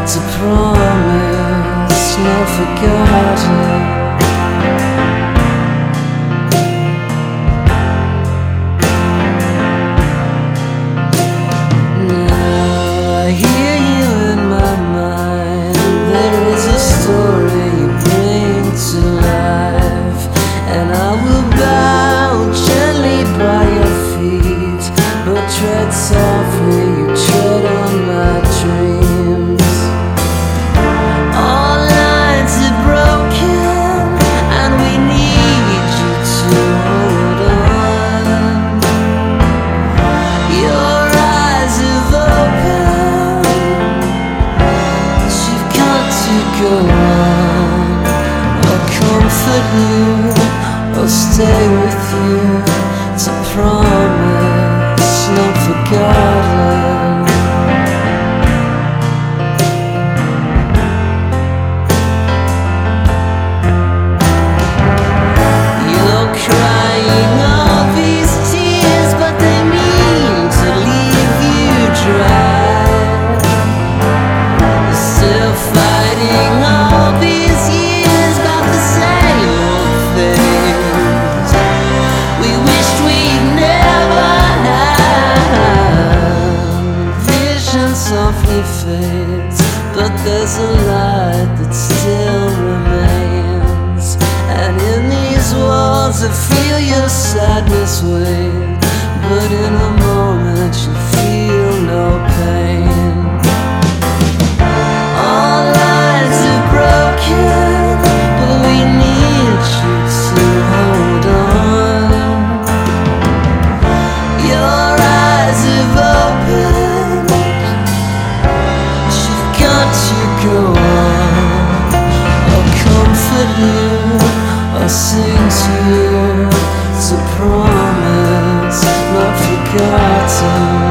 to promise, not forgotten. Tread softly, you tread on my dreams. All lines are broken, and we need you to hold on. Your eyes have opened, but you've got to go on. I'll comfort you, I'll stay with you, to promise, not forgotten. You're crying all these tears, but they mean to leave you dry. You're still fighting all these years about the same old things we wished we'd never softly fades, but there's a light that still remains. And in these walls I feel your sadness wave, but in a moment you feel no pain. All lines are broken, but we need you to hold on. Your eyes have opened, go on. I'll comfort you, I'll sing to you, to promise, not forgotten.